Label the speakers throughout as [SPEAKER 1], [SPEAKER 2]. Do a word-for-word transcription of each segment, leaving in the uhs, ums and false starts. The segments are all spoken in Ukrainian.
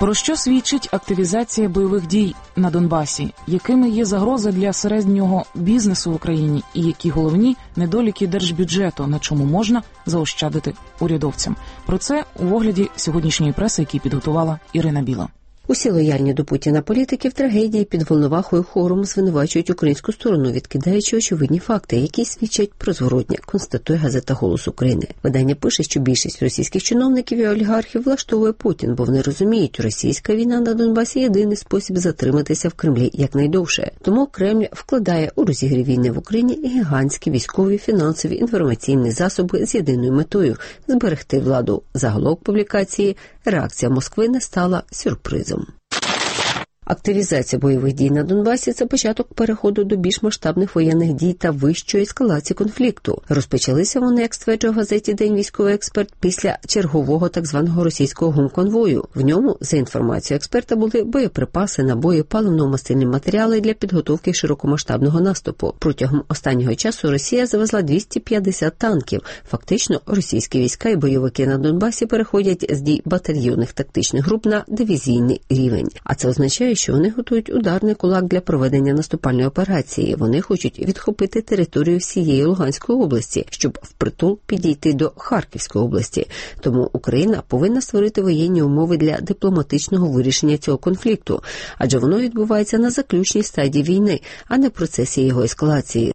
[SPEAKER 1] Про що свідчить активізація бойових дій на Донбасі? Якими є загрози для середнього бізнесу в Україні? І які головні недоліки держбюджету, на чому можна заощадити урядовцям? Про це у огляді сьогоднішньої преси, який підготувала Ірина Біла.
[SPEAKER 2] Усі лояльні до Путіна політики в трагедії під Волновахою хором звинувачують українську сторону, відкидаючи очевидні факти, які свідчать про зворотнє, констатує газета «Голос України». Видання пише, що більшість російських чиновників і олігархів влаштовує Путін, бо вони розуміють, російська війна на Донбасі – єдиний спосіб затриматися в Кремлі якнайдовше. Тому Кремль вкладає у розігрів війни в Україні гігантські військові, фінансові, інформаційні засоби з єдиною метою – зберегти владу. Заголовок публікації «Реакція Москви не стала сюрпризом». Активізація бойових дій на Донбасі – це початок переходу до більш масштабних воєнних дій та вищої ескалації конфлікту. Розпочалися вони, як стверджує в газеті «День військовий експерт», після чергового так званого російського гумконвою. В ньому, за інформацією експерта, були боєприпаси, набої, паливно-мастильні матеріали для підготовки широкомасштабного наступу. Протягом останнього часу Росія завезла двісті п'ятдесят танків. Фактично, російські війська і бойовики на Донбасі переходять з дій батальйонних тактичних груп на дивізійний рівень. А це означає, що вони готують ударний кулак для проведення наступальної операції. Вони хочуть відхопити територію всієї Луганської області, щоб впритул підійти до Харківської області. Тому Україна повинна створити воєнні умови для дипломатичного вирішення цього конфлікту, адже воно відбувається на заключній стадії війни, а не в процесі його ескалації.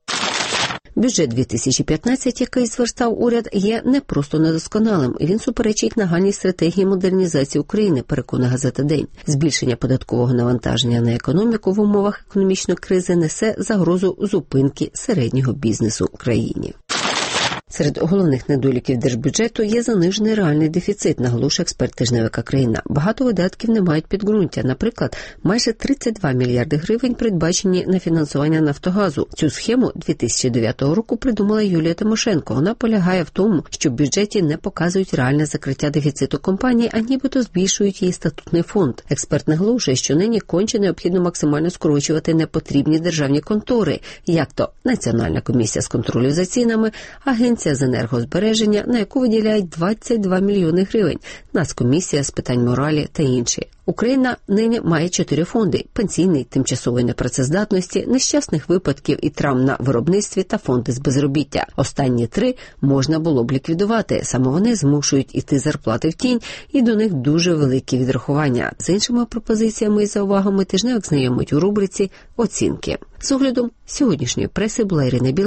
[SPEAKER 2] Бюджет дві тисячі п'ятнадцятий, який зверстав уряд, є не просто недосконалим. Він суперечить нагальній стратегії модернізації України, переконує газета «День». Збільшення податкового навантаження на економіку в умовах економічної кризи несе загрозу зупинки середнього бізнесу в країні. Серед головних недоліків держбюджету є занижений реальний дефіцит, наголошує експерт тижневика «Країна». Багато видатків не мають підґрунтя. Наприклад, майже тридцять два мільярди гривень передбачені на фінансування «Нафтогазу». Цю схему дві тисячі дев'ятого року придумала Юлія Тимошенко. Вона полягає в тому, що в бюджеті не показують реальне закриття дефіциту компанії, а нібито збільшують її статутний фонд. Експерт наголошує, що нині конче необхідно максимально скорочувати непотрібні державні контори, як то Національна комісія з контролю за цінами, Агенція з енергозбереження, на яку виділяють двадцять два мільйони гривень, Нацкомісія з питань моралі та інші. Україна нині має чотири фонди – пенсійний, тимчасової непрацездатності, нещасних випадків і травм на виробництві та фонди з безробіття. Останні три можна було б ліквідувати. Саме вони змушують іти зарплати в тінь, і до них дуже великі відрахування. З іншими пропозиціями і заувагами тижневик знайомить у рубриці «Оцінки». З оглядом сьогоднішньої преси була Ірина Біла.